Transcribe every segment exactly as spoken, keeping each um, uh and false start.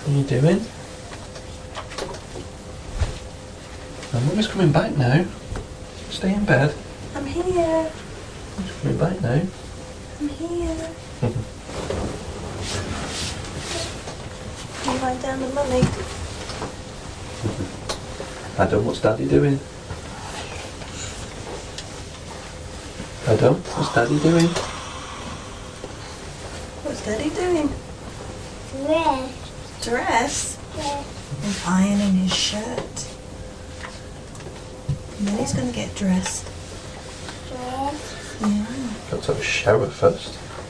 What are you doing? Oh, Mummy's coming back now. Stay in bed. I'm here. She's coming back now. I'm here. You lie down with Mummy. Adam, what's Daddy doing? Adam, what's Daddy doing? What's Daddy doing? Dress. Dress? Yes. He's ironing his shirt. And then he's going to get dressed. Dress. Yeah. Got to have a shower first.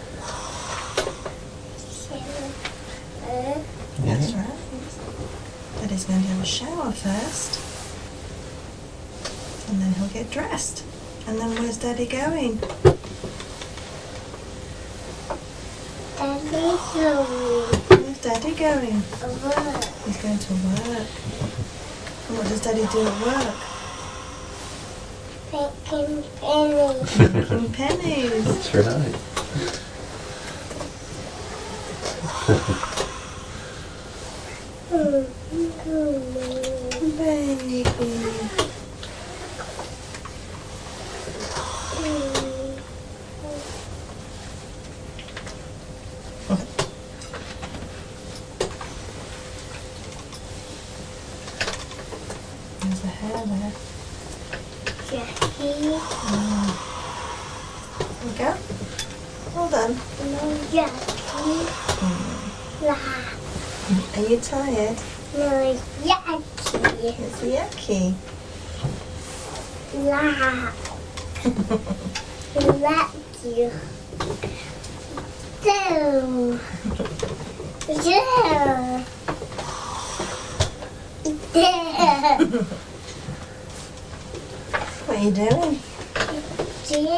Shower. That's right. Daddy's going to have a shower first. And then he'll get dressed. And then where's Daddy going? Daddy going. Where's Daddy going? Work. He's going to work. And what does Daddy do at work? Making pennies. Making pennies. That's right. Baby. There's the hair there. Jackie. Mm. There we go. Well done. No Jackie. Mm. La. Are you tired? No Jackie. It's yucky. La. Like you. Do. Do. Do. What are you doing? Do.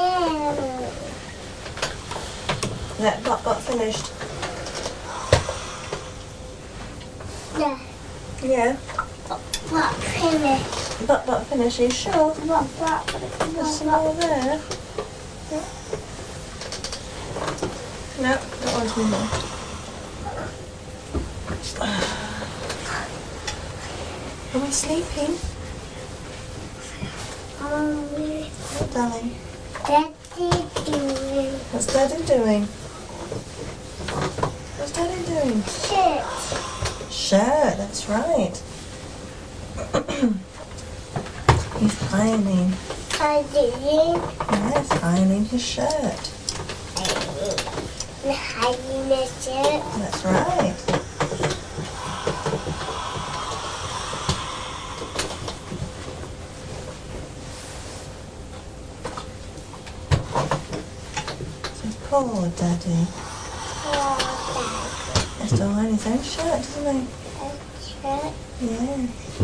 That bot bot finished. Yeah. Yeah. What finish? Bot bot finished. Are you sure? What what There's some more there. No, that one's more. Are we sleeping? Um, Oh, darling. Daddy doing What's Daddy doing? What's Daddy doing? shit. Shirt, that's right. He's ironing. I didn't Yes, ironing his shirt. hiding the shit. That's right. So poor Daddy. Oh, He has to iron his own shirt, doesn't he? Daddy. Yeah.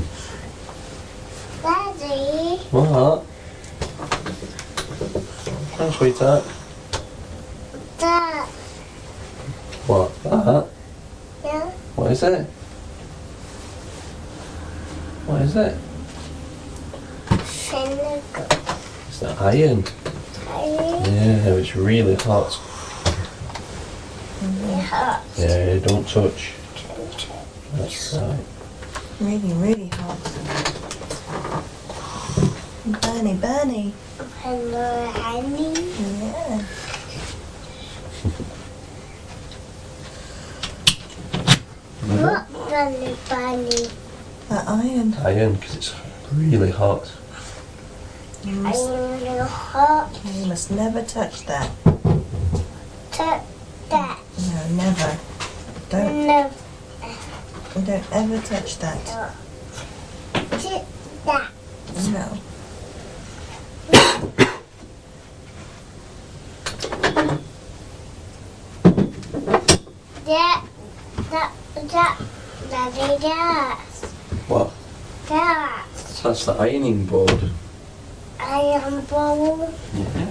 Daddy. What? Come on, sweetheart. Dad. What? That? Yeah. What is it? What is it? Vinegar. It's the iron. Daddy. Yeah, it's really hot. It hurts. Yeah, don't touch. That's right. Really, really hot. Bernie, Bernie. Hello, honey. Yeah. What bunny bunny? That iron. Iron, because it's really hot. You I must, want to hot you must never touch that. to that. No, never. Don't, No. don't ever touch that. To that. No. That. That. That. Daddy, that. What? That. That's the ironing board. Iron bowl. Yeah.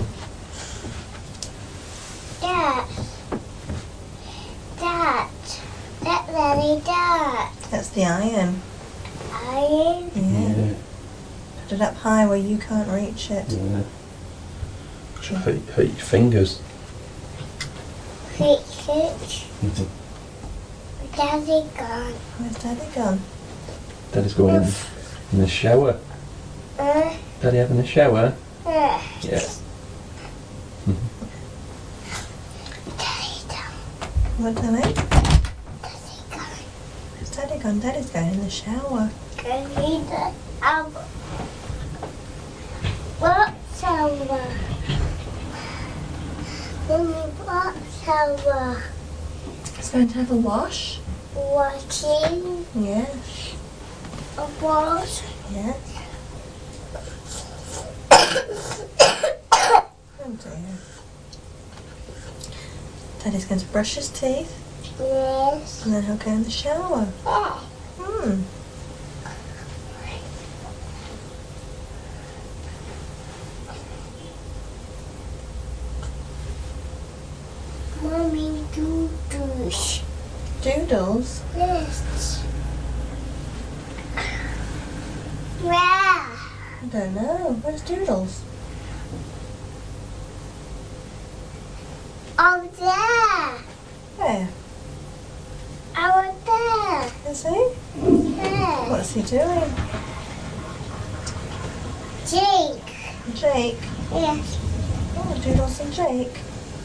That. That. That, Daddy, that. That's the iron. Iron. Yeah. Yeah. Put it up high where you can't reach it. Yeah. Should hurt, hurt your fingers. Fix it. Mhm. Daddy gone. Where's Daddy gone? Daddy's going in, in the shower. Uh, Daddy having a shower? uh. Yeah. Daddy gone. What, Daddy? Daddy gone. Where's Daddy gone? Daddy's going in the shower. Can we the um what shower? Mommy, what shower? He's going to have a wash. Watching Yes. a wash. Yes. Oh dear. Daddy's going to brush his teeth Yes. and then he'll go in the shower. Yeah. Hmm. Mommy, do this. Doodles. Yes. Where? I don't know. Where's Doodles? Over there. Where? Over there. Is he? There. What's he doing? Jake. Jake. Yes. Oh, Doodles and Jake.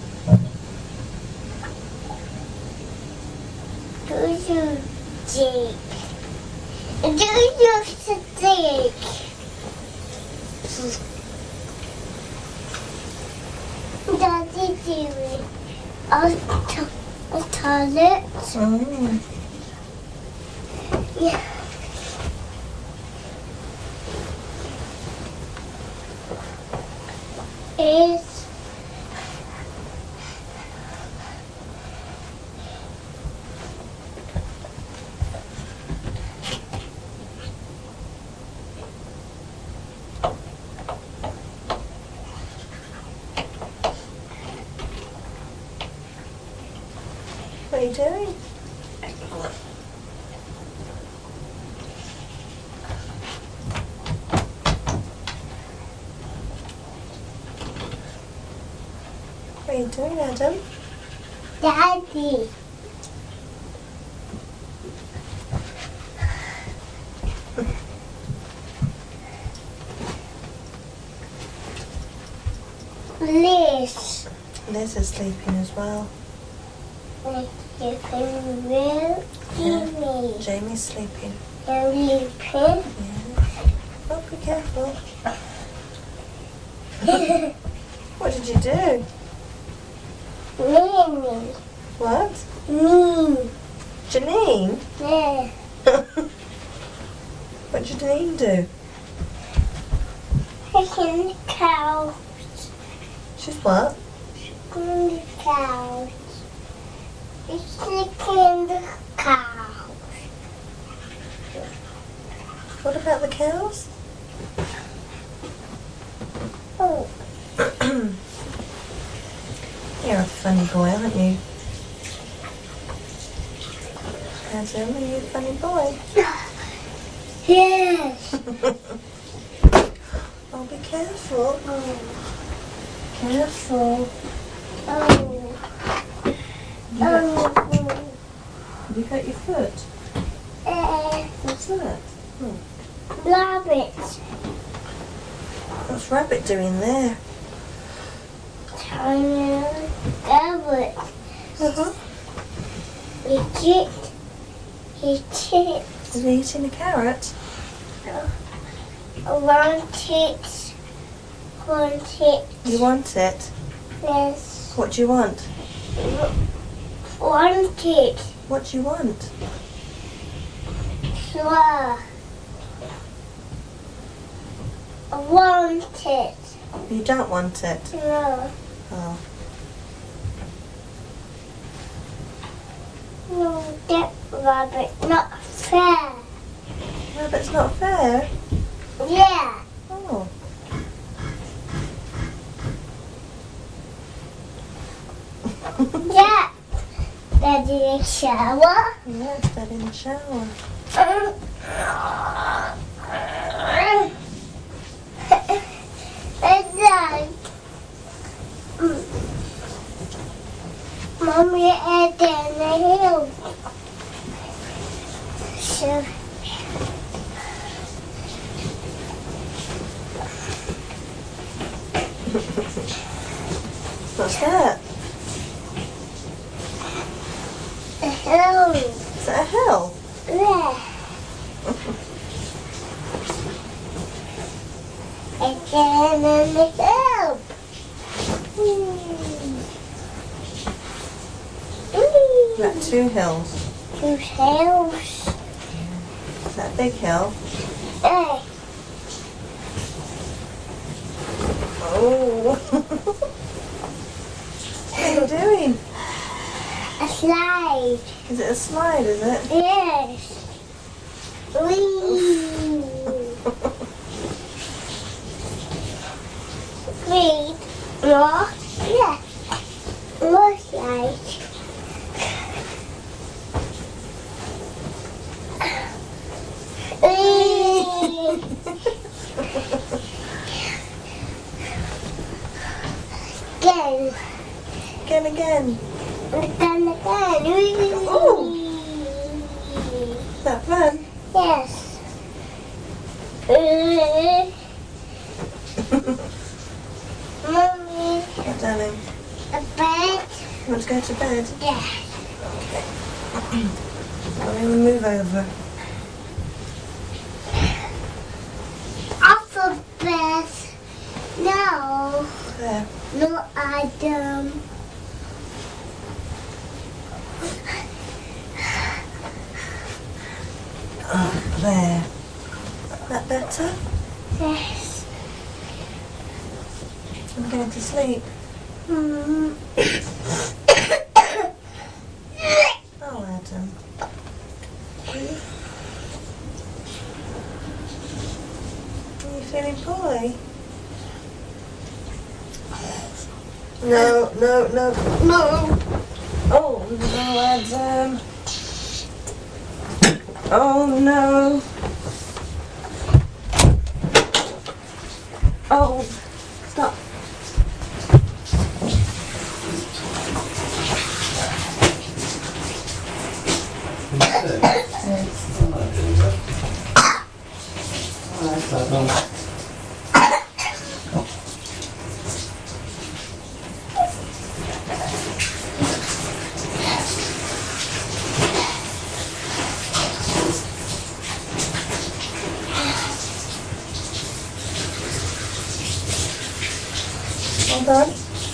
Do you, Jake? Do you, Jake? Daddy doing a, to- a toilet? Mm. Yeah. Is What are you doing? What are you doing, Adam? Daddy. Liz. Liz is sleeping as well. You can real me. Jamie's sleeping. You're sleeping. Yeah. Oh, be careful. What did you do? Mimi. What? Me. Janine? Yeah. What did Janine do? Picking the cow. She's what? Picking the cow. It's picking the cow. What about the cows? Oh. You're a funny boy, aren't you? Adam, are you a funny boy? Yes. Oh, be careful. Oh. Careful. Oh. Oh. Have you hurt your foot? Uh, What's that? rabbit. What's Rabbit doing there? Tiny rabbit. Uh-huh. He it. He it. Is he eating a carrot? I want it. Want it. You want it? Yes. What do you want? Want it. What do you want? Sure. I want it. You don't want it? No. Oh. No, that rabbit not fair. Rabbit's not fair? Yeah. Oh. Yeah. Daddy in the shower. Yes, Dad in the shower. Dad. Mommy and in the hill. two. What's that? A hill. Is that a hill? Yeah. Again on the hill. Is that two hills? Two hills. Is that a big hill? Hey. Oh. What are you doing? A slide. Is it a slide, is it? Yes. Whee. Whee. More. Yeah. More slide. Whee. Again. Again, again. Again, again. Whee. Ooh. Is that fun? Yes. Uh, Mommy, What, darling? a bed? You want to go to bed? Yeah. I'm going to move over. Off a bed. No. There. No, Adam. Oh, there. That better? Yes. I'm going to sleep. Mm. Oh, Adam. Are you feeling poorly? No, no, no, no. Oh, no, Adam. Oh, no. Oh, stop. All done?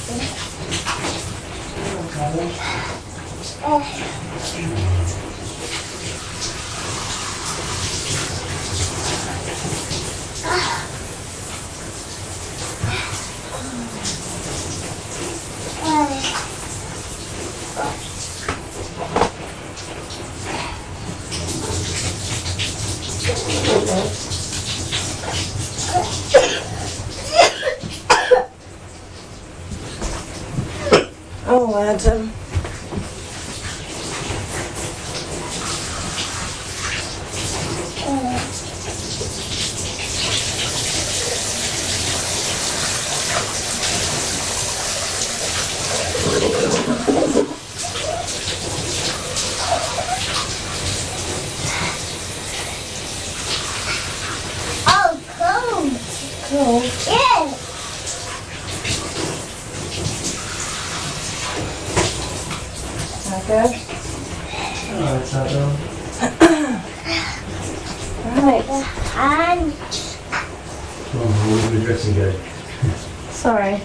Oh, Adam. Oh, cold. Cold. Yes. Okay. Alright, Adam. Right. And Come on, we'll be dressing go. Sorry.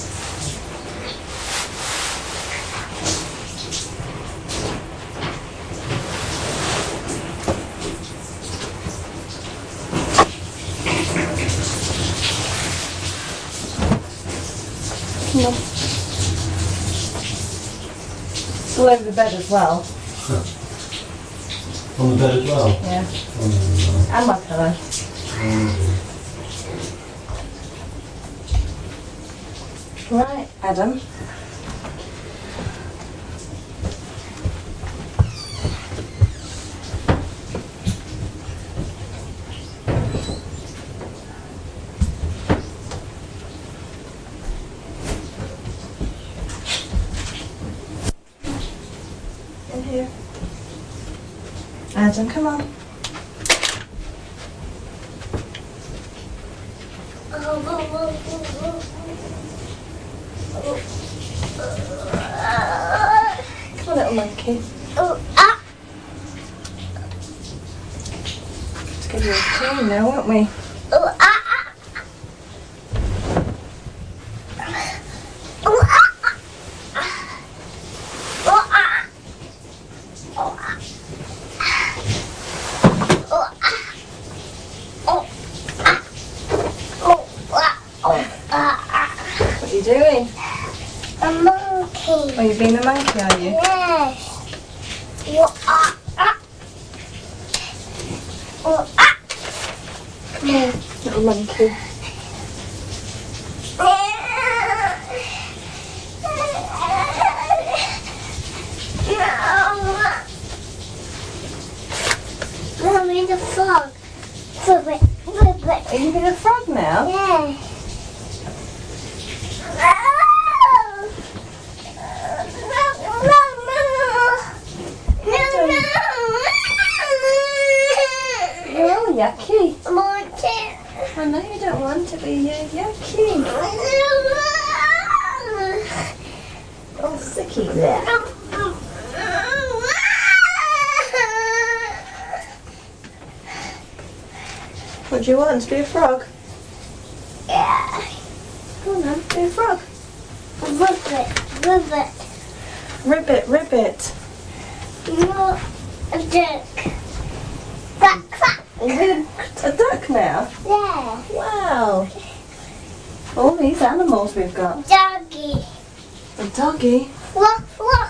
No. It's all over the bed as well. On the bed as well? Yeah. Oh, no. And my pillow. Oh, Right, Adam. In here. Adam, come on. Come on, little monkey. Oh, ah. Let's give you a tune now, won't we? Oh, ah. Oh, ah. Oh, ah. Oh, ah. Oh, ah. Oh, ah. Oh, ah. Oh, ah. What are you doing? A monkey. Are you being a monkey, are you? Yes. Oh, ah. Ah. Oh, ah. Come here, little monkey. Mommy, the frog. Ribbit, ribbit. Are you being a frog now? Yeah. Oh, yucky. Monkey. I know you don't want to be uh, yucky. Oh, sicky there. What do you want? To be a frog? Yeah. Come on then, be a frog. Ribbit, ribbit. Ribbit, ribbit. No, a duck. Quack, quack. Are you being a, a duck now? Yeah. Wow. All these animals we've got. Doggy. A doggy. Woof, woof.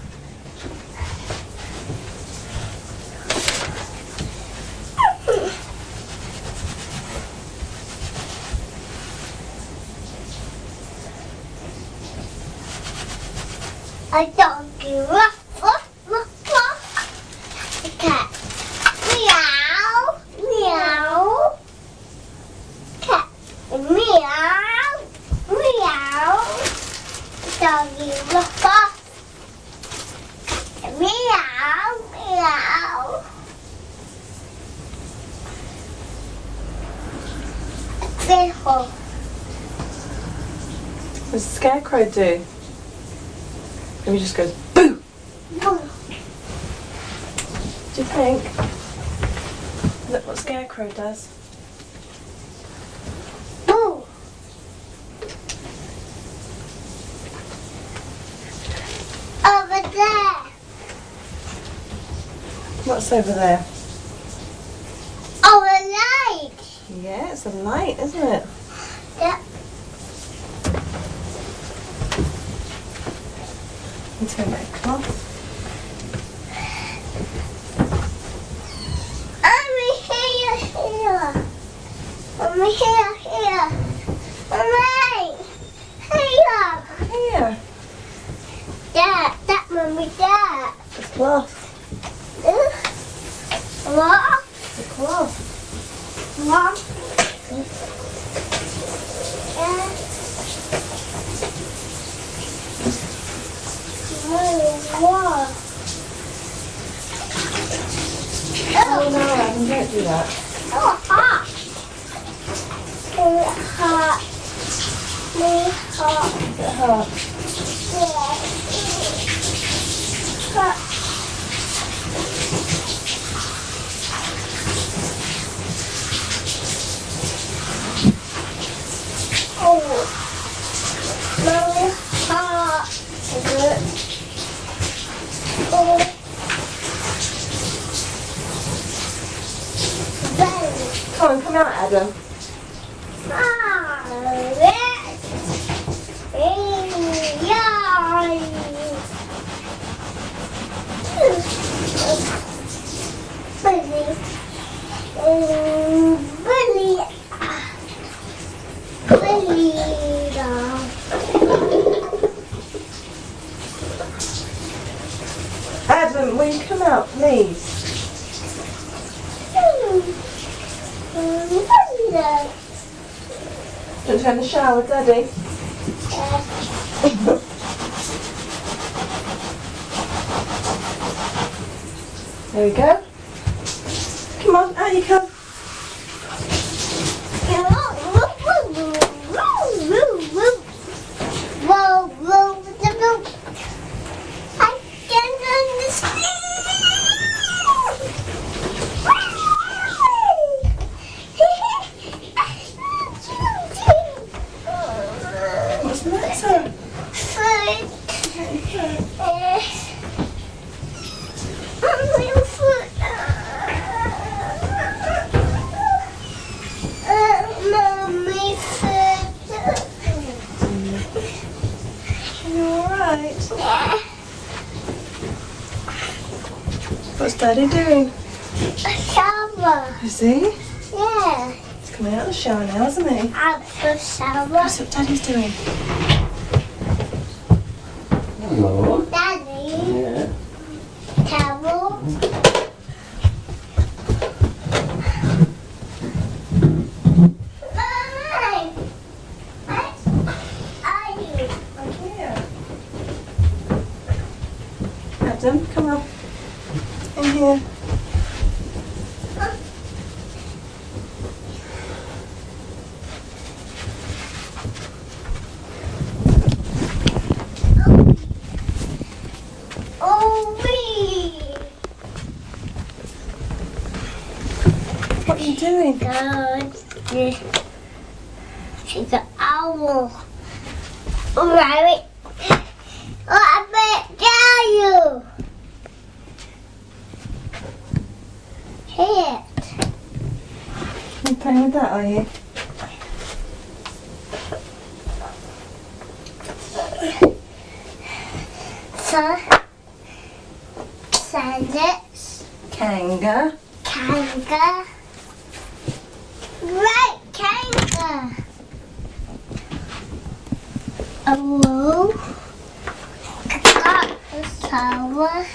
A doggy. Woof, woof, woof, woof. A cat. Meow. Meow. Cat. Meow. Meow. Doggy. Woof, woof. Meow. Meow. Fiddle. What does the scarecrow do? Maybe just goes boo. Boo. Do you think? Look what scarecrow does. Boo. Over there. What's over there? Over light. Yeah, it's a light, isn't it? Yeah. You turn that cloth. I'm here, here. I'm here, here. I'm right here. Here. That, that mommy, that. The cloth. Uh, What? The cloth. What? Uh, what? Oh no, Adam, don't do that. Oh, hot. Uh, hot. Me hot. Is it hot? Yeah. Hot. Oh. Very hot. Is it? Oh. Very Come on, come out, Adam. hot. Yeah. Billy. Um, Billy. Billy. Adam, will you come out, please? Don't you have the shower, Daddy? There we go. Come on, out you come. Daddy doing? A shower. Is he? Yeah. He's coming out of the shower now, isn't he? Out the shower. That's what Daddy's doing. Hello. Daddy. Yeah. Towel. Mommy. Where are you? I'm here. Adam, come on. In here. Oh, wee. What are you doing? God. She's an owl. Rabbit. Rabbit, dare you? Here. You playing with that, are you? So, send it. Kanga. Kanga. Right, kanga. A wolf. Got a sour.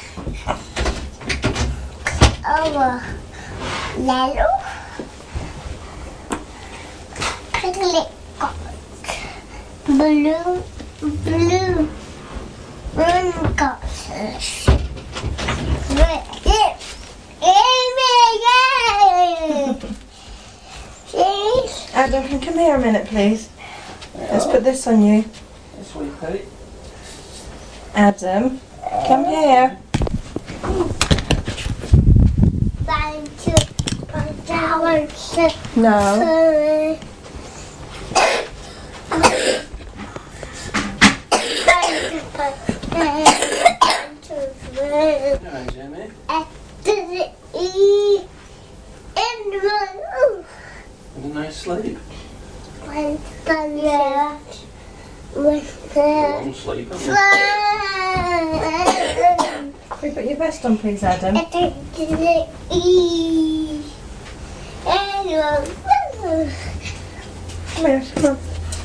Oh, yellow. Click. Blue. Blue. Blue got this. Red. Please. Adam, come here a minute, please. Let's put this on you. Sweet Pete. Adam, come here. Thank you for the No. Hello, Jimmy. Had a nice sleep. Yeah. With the Long sleep, haven't Can you put your vest on, please, Adam? E. Come here, come on.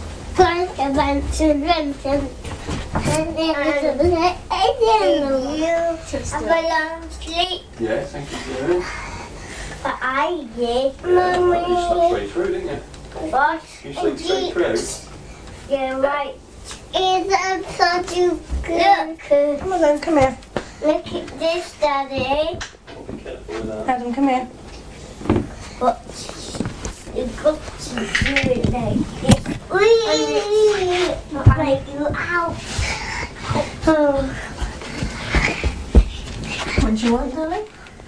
Sleep, Yeah, thank you, Jerry. but I did. You slept straight through, didn't you? What? You sleep straight through. Yeah, right. It's such a good. Come on then, come here. Look at this, Daddy. Oh, be careful with that. Adam, come here. But you've got to do it like this. Whee! Like you out. Oh. What do you want, darling?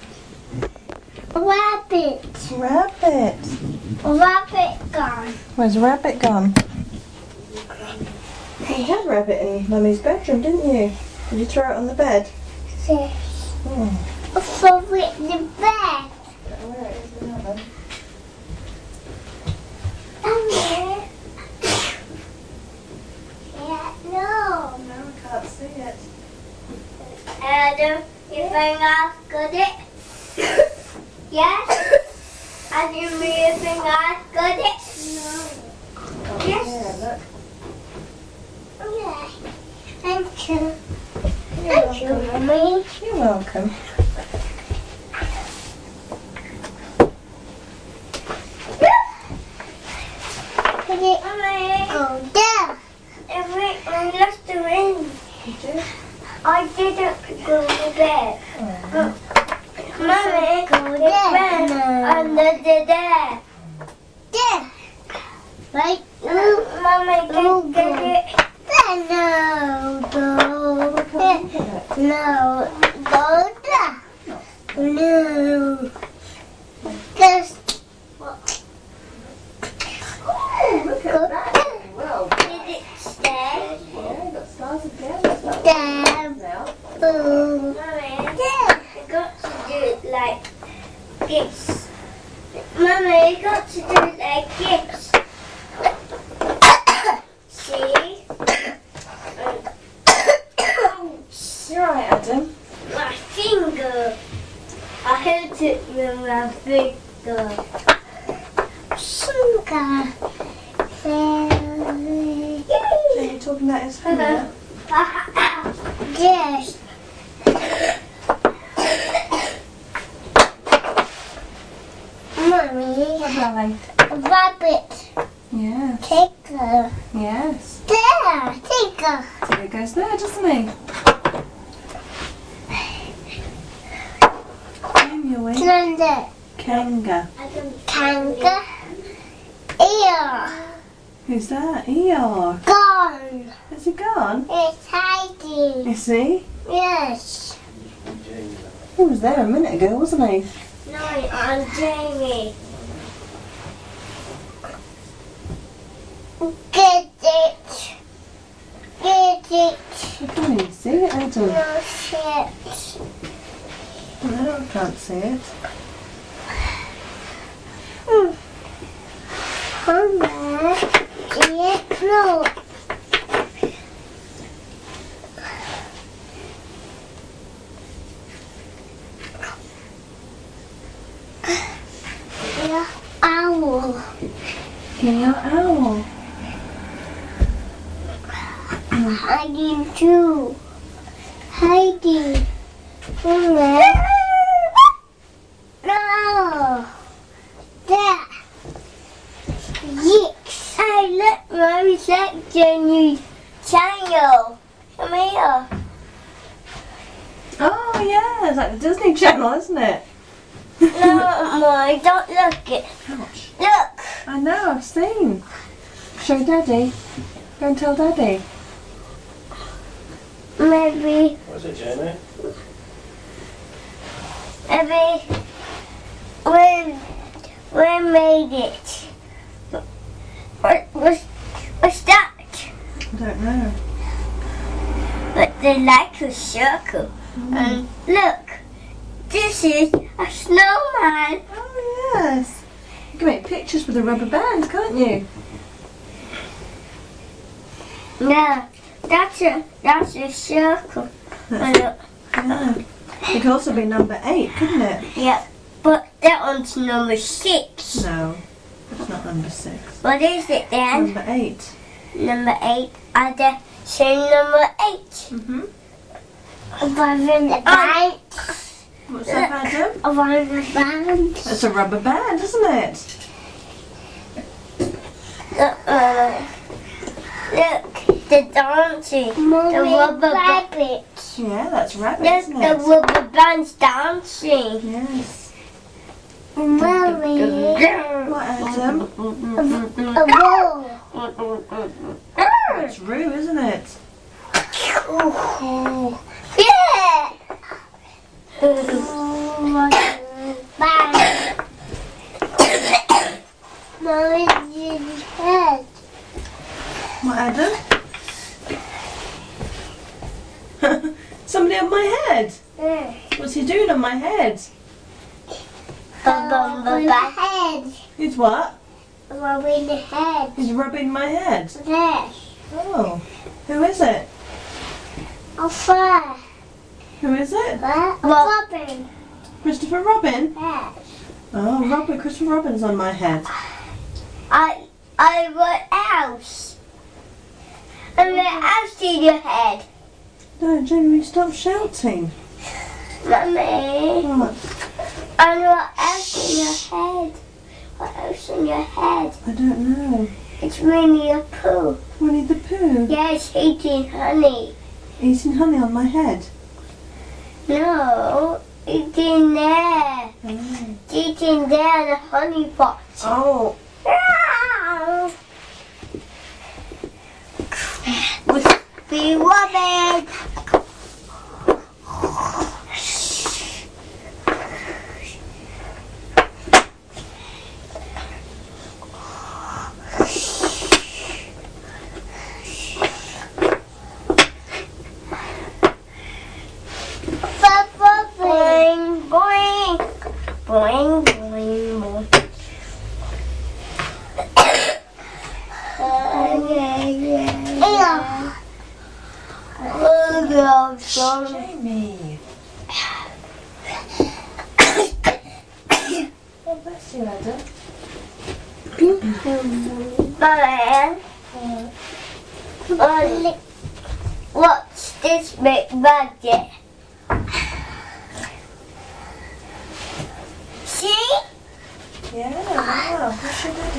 Rabbit. Rabbit. Rabbit gone. Where's Rabbit gone? You had Rabbit in Mummy's bedroom, didn't you? Did you throw it on the bed? Yes. Hmm. Throw it in the bed. Where is the oven? Down there. Yeah, no. No, I can't see it. Adam, you think I've got it? Yes? And you really think I've got it? Oh, Yes. yeah, look. Okay. Thank you. You're Thank you, welcome. Mommy. You're welcome. Put it go there. If I lost the ring. You do? I didn't go to bed. Oh. Mommy, it went under the there. There. Right? Mommy, can get it. No, go there. No, go there. No. Just. Oh, look at that. Well, Did it stay? yeah, got stars again. That's There. now. Boom. Mommy, yeah. I got to do it like this. Mommy, I got to do it like this. See? You're right, Adam. My finger. I hit it with my finger. Finger. Are you talking about his finger? Yes. Mommy, Bye. a rabbit. Yeah. Tiger. Yes. There, tiger. There he goes there, doesn't he? Name your way. Thunder. Kanga. Kanga. Ear. Who's that? Eeyore. Gone. Has he gone? It's hiding. Is he? Yes. He was there a minute ago, wasn't he? No, I'm Jamie. Get it. Get it. I can't even see it, Adam. No shit. No, I can't see it. Mama, get close. Yeah, owl. Eeyore owl. Hiding too. Hiding. Mama. No. There. Yes. I look, Mommy, that's the new channel. Come here. Oh yeah, it's like the Disney Channel, isn't it? No, Mommy, don't look it. Ouch. Look. I know, I've seen. Show Daddy. Go and tell Daddy. Maybe, What's it, Jamie? maybe we we made it. What was what's that? I don't know. But they like a circle. And look, this is a snowman. Oh yes. You can make pictures with a rubber band, can't you? No, that's a that's a circle. And look, Yeah. It could also be number eight, couldn't it? yeah, but that one's number six. No, it's not number six. What is it then? Number eight. Number eight. I just say number eight. Mm-hmm. Above the bank. What's that, Adam? Above the bank. It's a rubber band, isn't it? Look, uh, look, the dancing. The rubber rabbit. Yeah, that's rabbit, Look, isn't the it? rubber band's dancing. Yes. Mommy. What, Adam? A ball. That's Roo, isn't it? Yeah. Bang. Mommy's head. What, Adam? Somebody on my head. What's he doing on my head? Rubbing the head. He's what? Rubbing the head. He's rubbing my head. Yes. Oh. Who is it? A fur. Who is it? What? Robin. Christopher Robin? Yes. Oh, Robin. Christopher Robin's on my head. I, I, what else? And what else in your head? No, Jamie, stop shouting. Mummy. What? And what else in your head? What else in your head? I don't know. It's Winnie the Pooh. Winnie the Pooh. Yes, eating honey. Eating honey on my head. No, eating there. Oh. Eating there in the honey pot. Oh. Be Robin. Boing, boing, boing, boing, boing. Uh, yeah, yeah, yeah. Oh, Jamie. Oh, bless you, Adam. Brian, uh, watch this big budget. See? Yeah, wow. What's your daddy?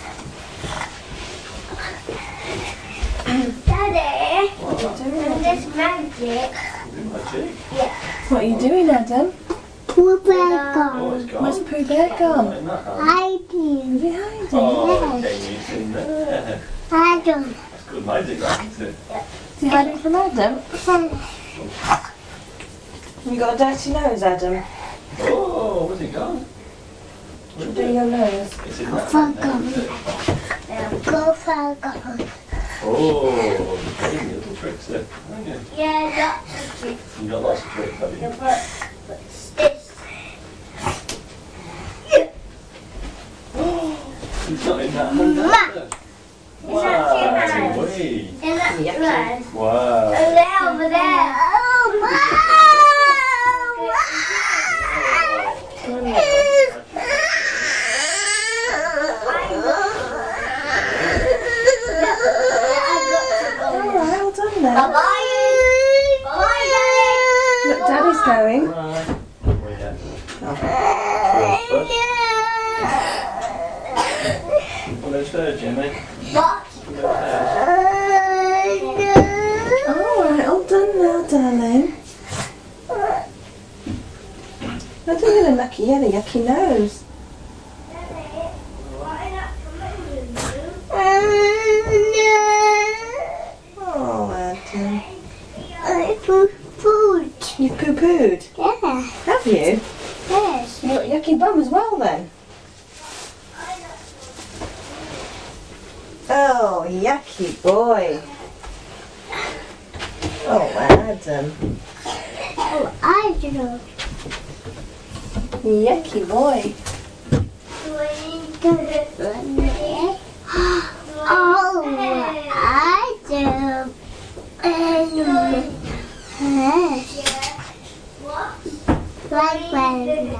Daddy, What are you doing, and Adam? this magic. Magic. Yeah. What are you doing, Adam? Pooh Bear Oh, gone. it's gone. Where's Pooh Bear gone? Isn't that hard? Hiding. Is he hiding? Oh, okay, it's in there. Hiding. That's good magic, that, isn't it? Is he hiding from Adam? You got a dirty nose, Adam. Oh, where's it gone? Where's Do it? your nose. It's in that Fuck now, isn't it? Go for gone. Oh, you're playing little tricks there, aren't you? Yeah, lots of tricks. You've got lots of tricks, have you? Yeah, but, but this. It's not in that hand, is it? It's not in that hand. Wow, way. And that's right. Wow. And they're over there. All right, well done then. Bye-bye. Bye-bye, Daddy. Look, Daddy's going. Right. Way down. Well, there's there, Jimmy. What? All right, all done now, darling. I don't get a lucky, yeah, the yucky nose. Oh, Adam. Food. You poo-pooed? Yeah. Have you? Yes. You got a yucky bum as well then? Oh, yucky boy. Oh, Adam. Oh, I do. Yucky boy. Oh, I do. Like when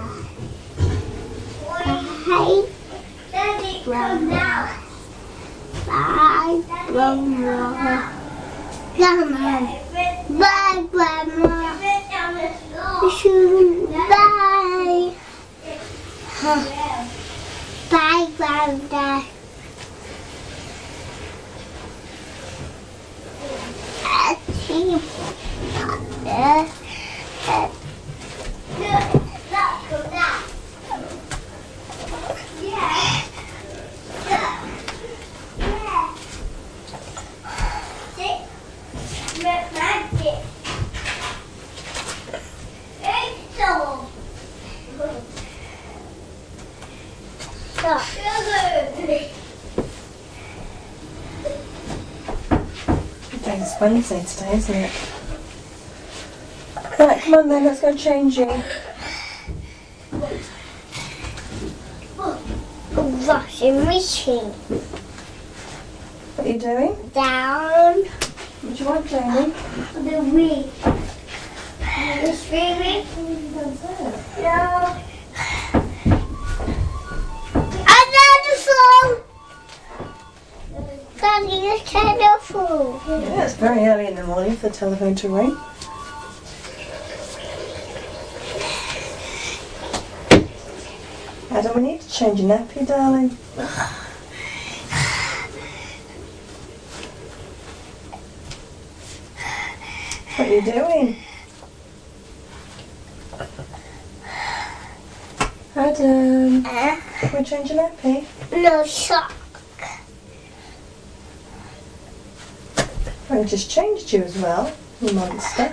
I Daddy, come now. Bye, Grandma. Grandma. Bye, Grandma. Bye. Bye, Grandma. Achoo. Uh, uh, Come now. Yeah. Yeah. Yeah. See? Magic. Hey, so. Stop. It's Wednesday today, isn't it? Right, come on then, let's go change you. Washing machine. What are you doing? Down What do you want, Jamie? the wheel. The streaming. No. Another phone. Daddy, you turn the phone. Yeah, it's very early in the morning for the telephone to ring. Adam, we need to change your nappy, darling. What are you doing? Adam, Uh, can we change your nappy? no sock. I just changed you as well, you monster.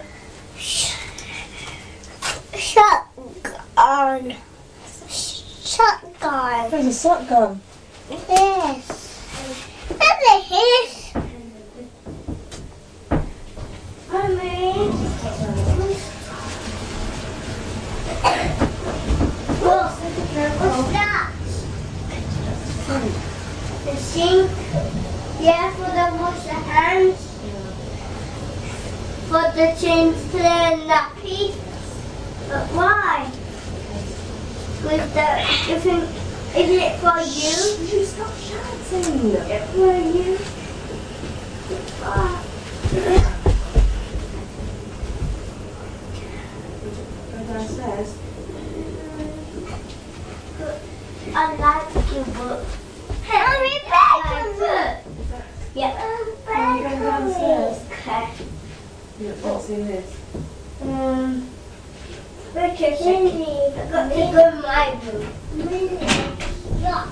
Shotgun. Shotgun. Where's the sock gone? Yes. That's his. Mommy. What's What's that? The sink. Yeah, for the wash the hands. For the change to the nappy. But why? with the, you think, is it for you? You stop shouting. Is it for you? Ah. Go downstairs. I like your book. Mommy, back book. Yeah. Are you going downstairs? Okay. You don't fancy this? Um, wait a second. I got to go in my room. Yeah.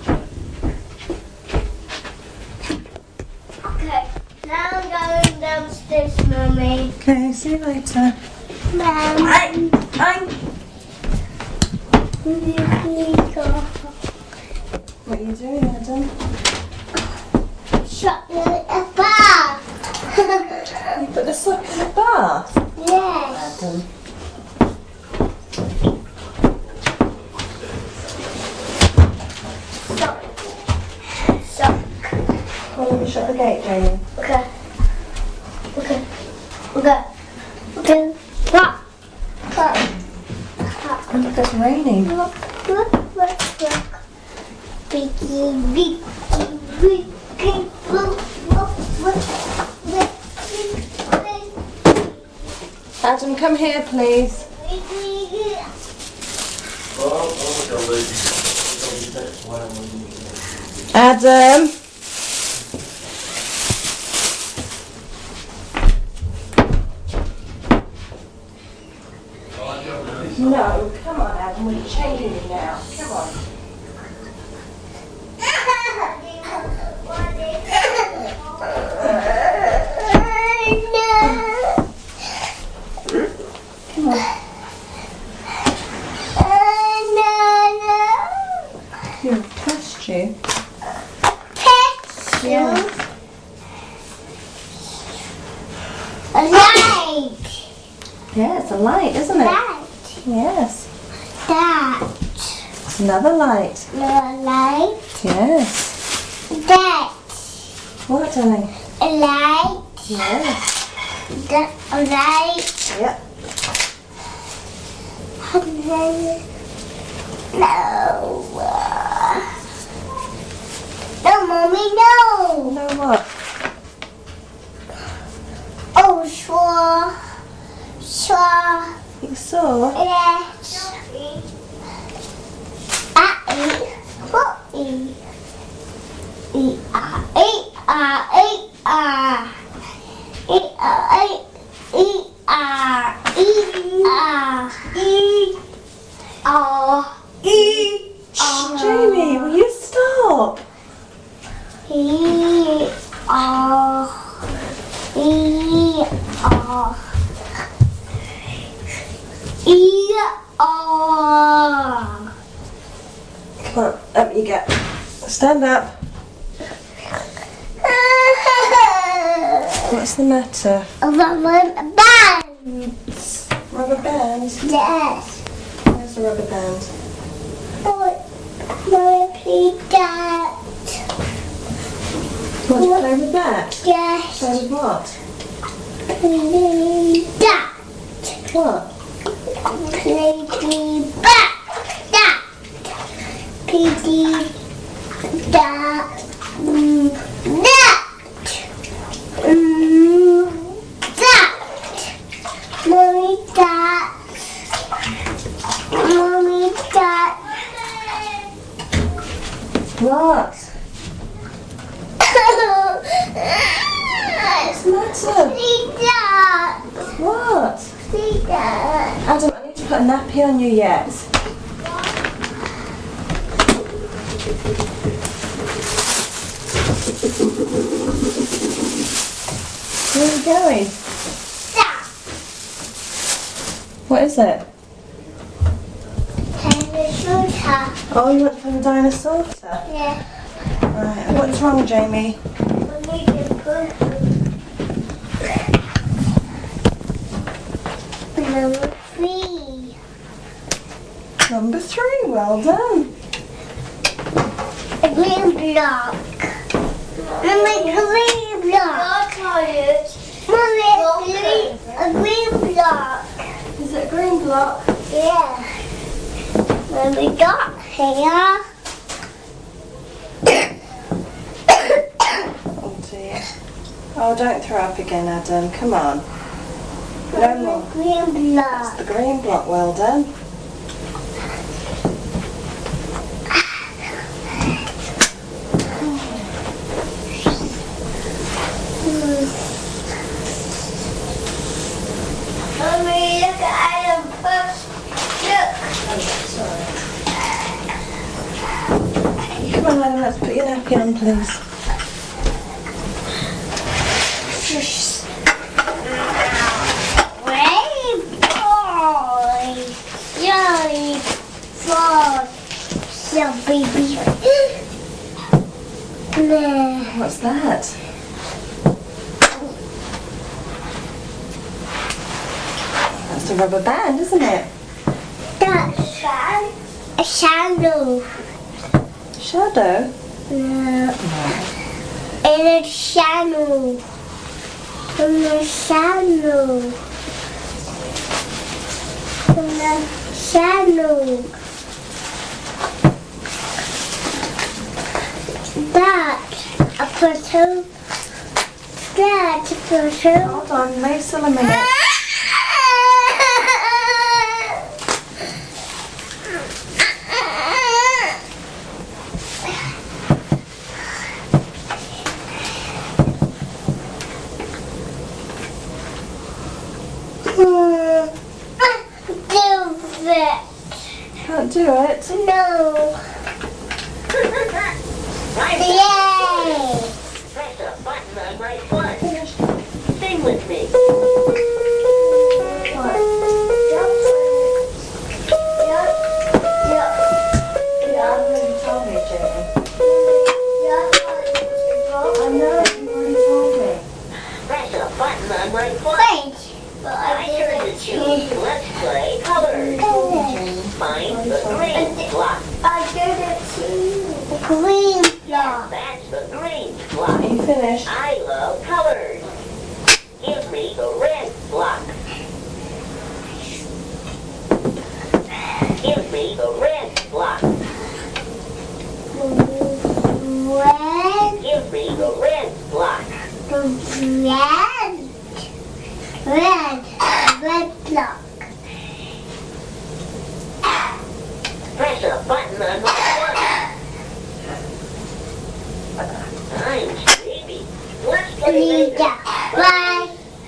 Okay, now I'm going downstairs, Mummy. Okay, see you later. Mum. I'm, I'm. What are you doing, Adam? Shut the bath. You put the sock in the bath? Yes. Adam. Stop. Stop. Well, let me shut the gate, Jamie. Okay. Okay. Okay. Okay. Stop. Stop. Oh, look, it's raining. Look, look, look, look. Biggie, biggie, biggie, look, look, look, look, look, Adam, come here, please. biggie. Adam. No, come on, Adam. We're changing you now. Come on. Come on. You've touched you. Yeah. A light. Yeah, it's a light, isn't it? Light. Yes. That. It's another light. No light. Yes. That. What, darling? A light. Yes. That. A light. Yep. No. No, Mommy, no. No what? Oh, sure. Sure. You saw? Yes. I eat. What eat? Eat. Ah. Eat. Ah. Eat. Ah. Eat. Ah. Eat. Eat. Ah. Eat. Ah. Eat. Ah. Eat. Shh, Jamie, will you stop? Eat. Ah. Eat. Ah. Eat. Ah. Come on, up you get. Stand up. What's the matter? Rubber bands. Rubber bands? Yes. Where's the rubber band? Oh, Mommy, please that. You want to play with that? Yes. Play with what? Please that. What? Play me back. That. Please that. Mm, that. Mm, that. Mommy, that. Mommy, that. What? What's the matter? See that. What? See that. Adam, I need to put a nappy on you yet. Where are you going? That. What is it? Dinosaur. Oh, you want to play with dinosaur? Yeah. Right, what's wrong, Jamie? We need to put number three. Number three, well done. A green block. Mommy, green block. Mommy, green, a green block. Is it a green block? Yeah. What we got here? Oh dear. Oh, don't throw up again, Adam. Come on. No more. Green block. The green block, well done. Mommy, look at Adam first. Look. Come on, Adam, let's put your napkin on, please. Rainbow. Yummy. Frog. So baby. No. What's that? That's a rubber band, isn't it? That's a shadow. Shadow? No. In a shadow. In a shadow. In a shadow. That's a photo. That's a photo. Hold on, wait still a minute. Do it. Can't do it. No. Yay! Press a button on my foot. Sing with me. You already told me, Jamie. I know, you already told me. Press a button on my foot. Wait. I turn to choose Let's Play Colors. Find the green block. I did it too. Green block. That's the green block. Are you finished? I love colors. Give me the red block. Give me the red block. Red. Give me the red block. Red. Red. Red block. Press a button on my foot. I'm sleepy. Let's play later. Bye. Bye.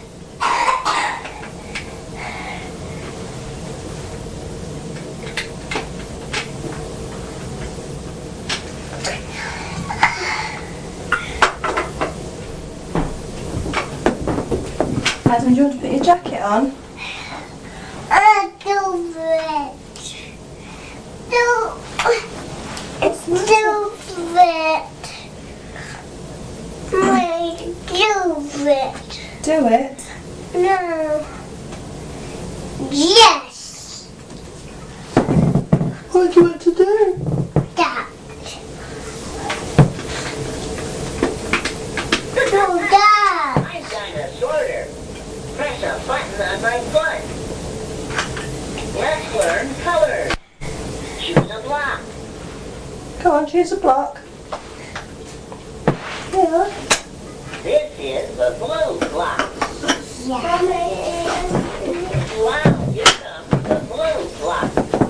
Adam, do you want to put your jacket on? I do it. Do. It's do it. Wait, do it. Do it. No. Yes. What do you want to do? That. Do that. I've got a sorter. Press a button on my foot. Let's learn colors. Choose a block. Come on, choose a block. Yeah. This is the blue block. Yeah. Wow, here comes the blue block.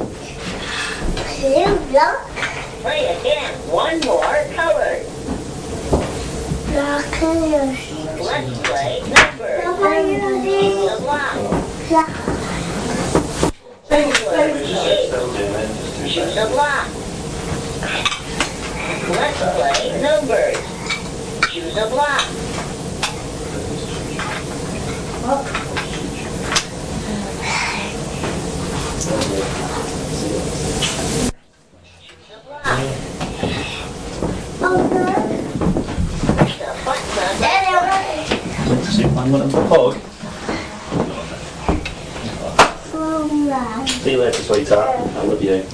Blue block. Play again. One more color. Block colors. Let's play numbers. Choose a block. Block. Choose a block. Let's play numbers. Choose a block. Choose a block. Okay. Press a button on my foot. See, I'm going to hug. Block. See you later, sweetheart. I love you.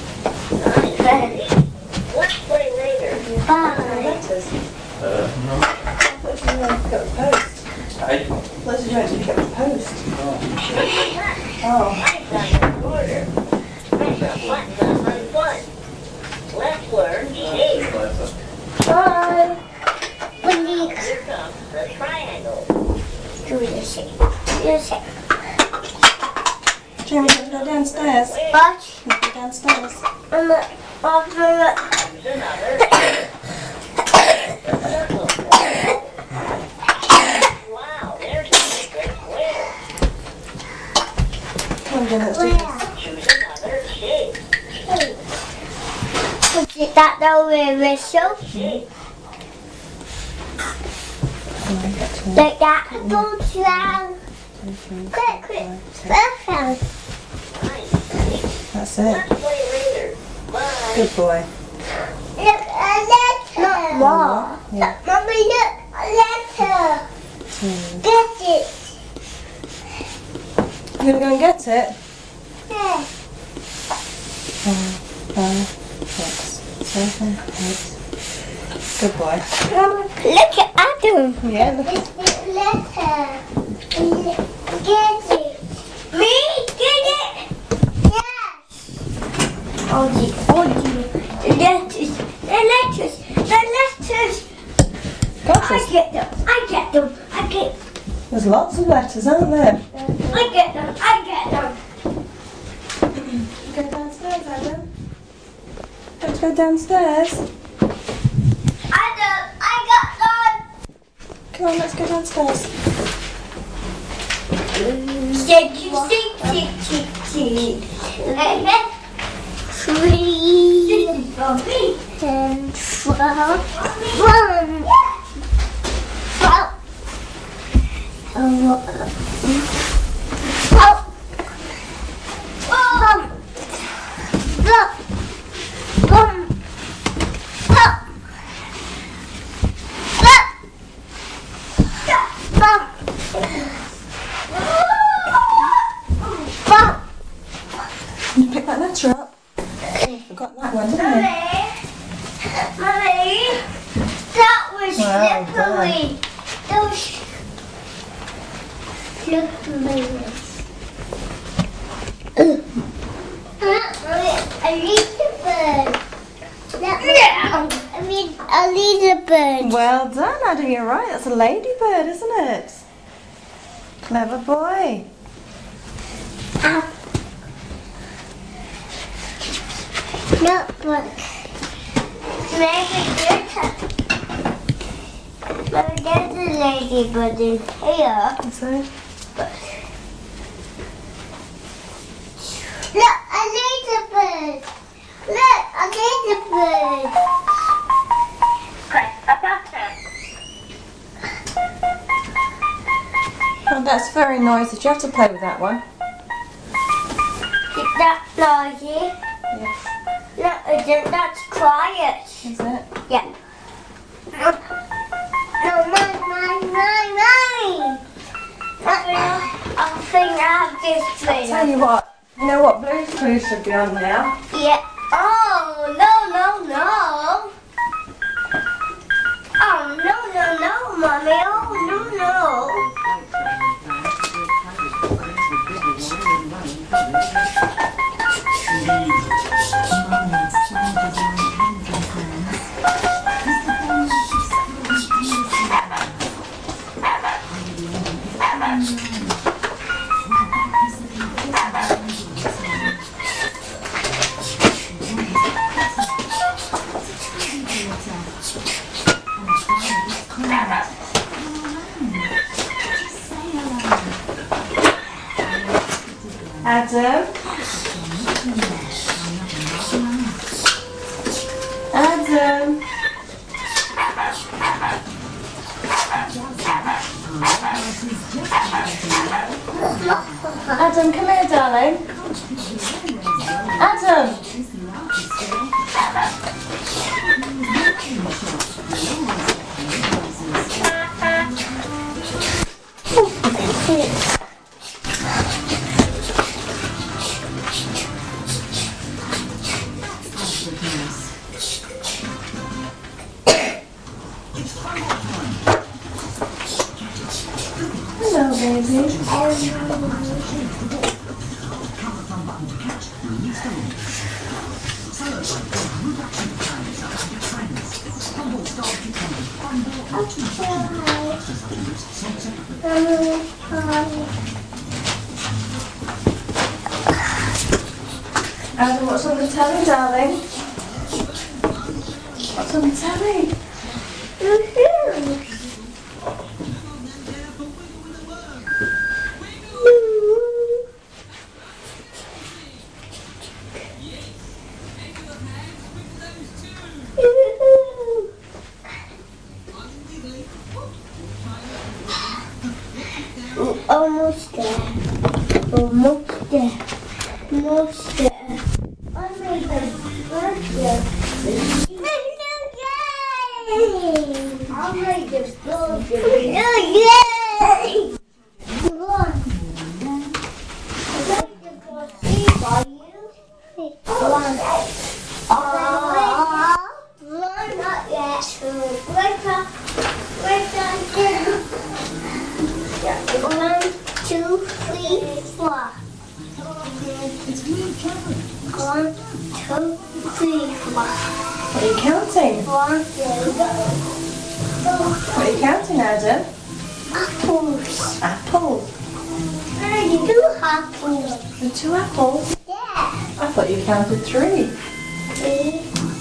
Let's play later. Bye. Letters. Uh, no. What do you want to pick up the post? Hey. What did you want to pick up the post? Oh. Oh. I've got an order. Press a the buttons on my foot. Let's learn shape. Bye. Please Here comes the triangle. do the shape. Do the shape. Jamie, let's go downstairs. But Let's go downstairs. I'm not after it. Choose another shape. The circle. Wow, there's a big square. Come on, Jamie, let's do this. Choose another shape. Put it that over the show. Shape. Come on, get to it. Like that. Go down. Quick, quick. Perfect. Nice. That's it. Let's play later. Bye. Good boy. Look, a letter. Not more. Yeah. Mommy, look, a letter. Two. Get it. You gonna go and get it? Yeah. Four, five, six, seven, eight. Good boy. Mama, look at Adam. Yeah, look. It's the letter. Get it. Me? Get it? Yes. Oh, the, oh, the, the letters. The letters. The letters. Gosh, I there's, get them. I get them. I get there's lots of letters, aren't there? I get them. I get them. Go downstairs, Adam. Let's go downstairs. Adam, I got them. Come on, let's go downstairs. Six, six, six, six, six. Three, ten, twelve, one, twelve, twelve, twelve, twelve, You pick that letter up. Forgot that one, didn't you? Mommy, that was Well slippery. That was slippery. A ladybird. I mean, a ladybird. Well done, Adam. You're right. That's a ladybird, isn't it? Clever boy. Ow. Notebook. Maybe there's a, maybe there's a ladybird in here. So, Look, a ladybird. Look, a ladybird. Press a button. oh, that's very noisy. Do you have to play with that one? Is that noisy? Yes. No, it isn't. That's quiet. Is it? Yeah. No, no, mine, mine, mine, mine. I think I have this thing. Tell you what. You know what Blue's Clues should be on now? Yeah. Oh, no, no, no. Oh, no, no, no, Mommy. Oh, no, no. Adam? Adam? Adam, come here, darling. Adam! Hello, baby. Adam, what's on the telly, darling? What's on the telly? Almost there. Almost there. Almost there. I made the burger. I made the burger. Yay! Come on. I made the burger for you. One. Uh, one, not yet. Two. Wake up. Wake up. Yeah. One, two, three, four. One, two, three, four. What are you counting? One, two, What are you counting, Adam? apples. Apples. There's two apples. And two apples? Yeah. I thought you counted three. Three.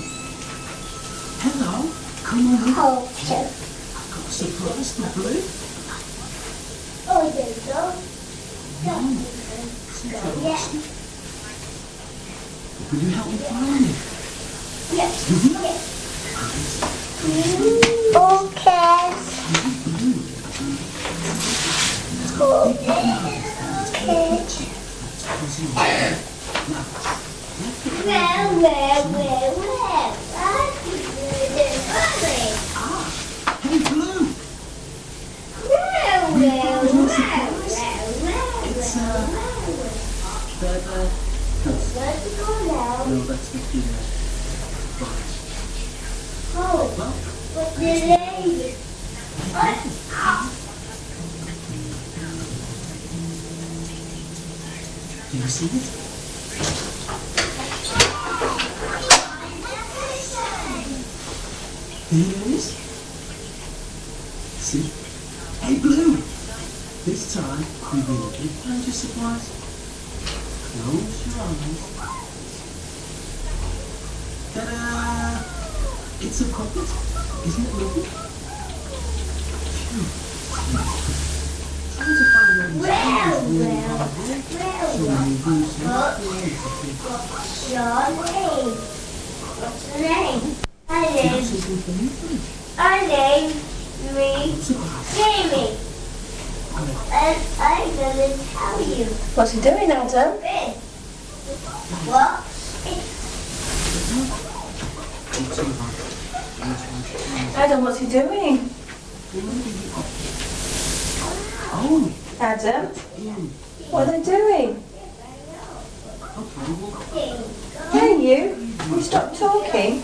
Hello, come on in. Oh, two. I've got a surprise for Blue. Oh, there you go. Yeah. Will you help me find it? Yes. Mhm. Yes. Okay. Okay. Where, where, where, where? Hey, Blue. Where, where, where, where, It's, uh, the, the, Let's go now. no, that's the key there. Right. Oh, Well, what's the name? What? can you see it? There it is. See? Hey, Blue. This time, we will give you a surprise. Close your eyes. Ta-da! It's a puppet. Isn't it lovely? Phew. Try to find where Well, it's really well, hard there. well, So well. when you do some What's your name? What's your name? My name, something for me, please. my name, me, Surprise. Jamie. And I'm gonna tell you What's he doing, Adam? this. What? It's too hard. Adam, what's he doing? Oh, Adam, mm, what are they doing? okay, well, Hey, you. Can you stop talking?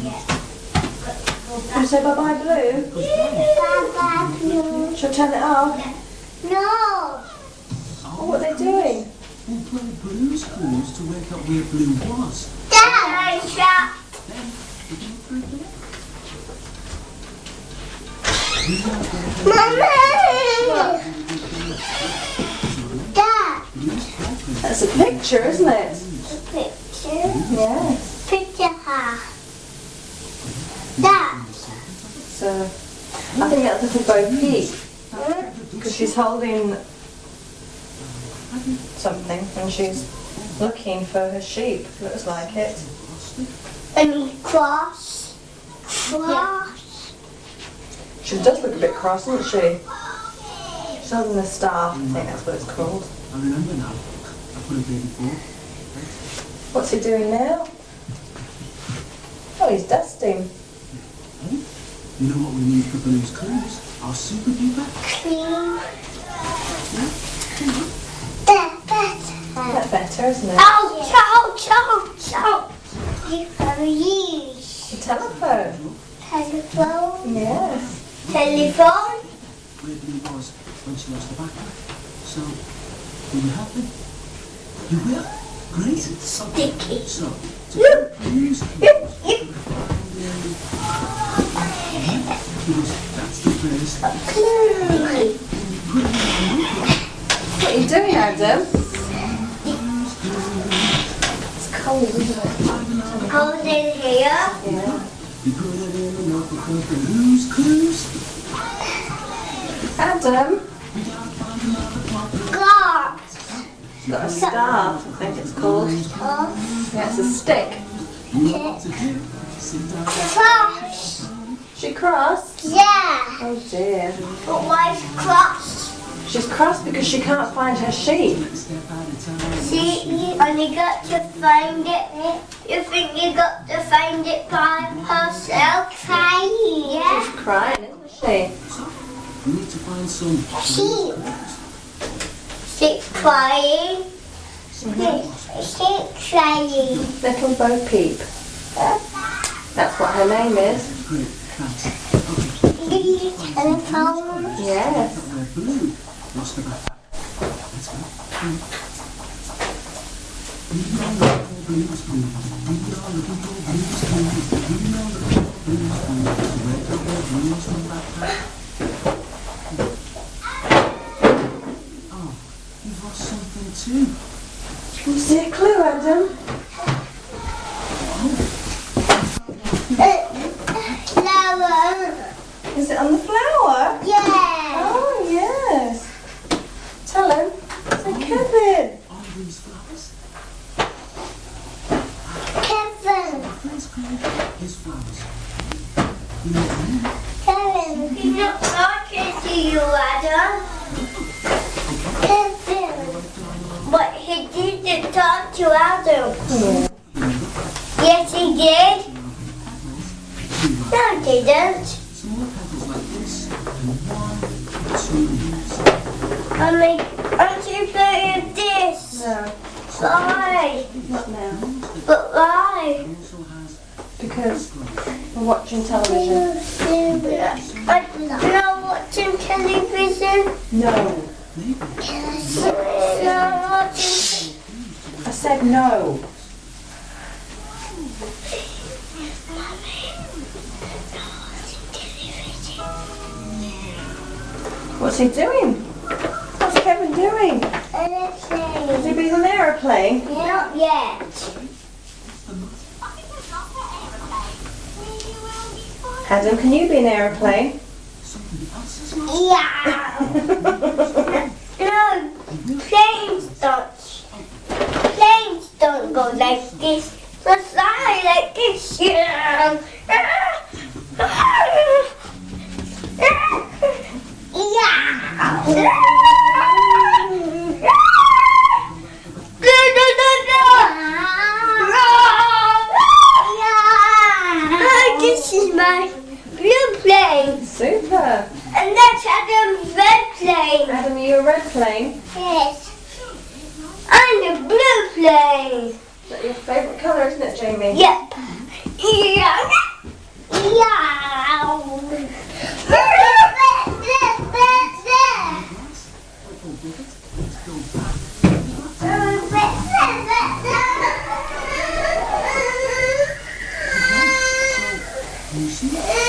Can you say bye-bye, Blue? Baba Blue. Shall I turn it off? No. Oh, what are they doing? we'll play Blue's Clues to work out where Blue was. Dad, stop. Then, we're going through there. We are going Mama. Dad. Blue's Clues. That's a picture, isn't it? Picture. Yes. Picture her. Dad. So, I think that's little Bo Peep. Because she's holding something and she's looking for her sheep. Looks like it. And cross. Cross. She does look a bit cross, doesn't she? She's holding a staff. I think that's what it's called. I remember now. I put it there before. What's he doing now? Oh, he's dusting. Hey, you know what we need for Blue's Clues? Our super duper. Clean. That, that's her. That's better, isn't it? Ouch, ouch, ouch, ouch. You can use The telephone. telephone. Yes. Telephone. Where Blue was when she lost the backpack. So, will you help me? You will? Great. Sticky. So, to Blue's Clues, because that's the first. What are you doing, Adam? It's cold, isn't it? Cold in here. Yeah. You put it in the notebook and lose clues. Adam, God. it's got a staff, I think it's called. Oh, Yeah, it's a stick. You know what to do. Sit down. cross. She crossed? Yeah. Oh dear. But why's cross? She's crossed because she can't find her sheep. Step at a time. See, you only got to find it. You think you got to find it by herself? Crying, yeah? She's crying, isn't she? You need to find some. Sheep. Sheep crying. Sheep crying. Little Bo Peep. That's what her name is. Great. Thanks. These telephones. Yes. They're blue. What's the back? Let's go. We are looking for blues, blues. We are looking for blues, blues. We are looking for blues, blues. Where got their blues from backpack? Oh, you've lost something too. Can you see a clue, Adam? Flower. Is it on the flower? Yeah. Oh, yes. Tell him. Say, Kevin. Are these flowers? Kevin. First clue is flowers. You know what I mean? Kevin. He's not talking to you, Adam. Kevin. But he didn't talk to Adam. Yes, he did. No, he didn't. Smaller petals like this. And one, two. I mean, aren't you playing this? No, Why? not now. But why? Also has Because we're watching television. I'm not watching television. No. maybe. I'm not watching. I said no. What's he doing? What's Kevin doing? Is he being on an aeroplane? Not yet. Adam, can you be an aeroplane? Yeah. No, planes don't. Planes don't go like this. They fly like this. Yeah. This is my blue plane, Super. and that's Adam's red plane. Adam, are you a red plane? Yes, I'm the blue plane. Is that your favourite colour, isn't it, Jamie? Yep. Yeah. You see?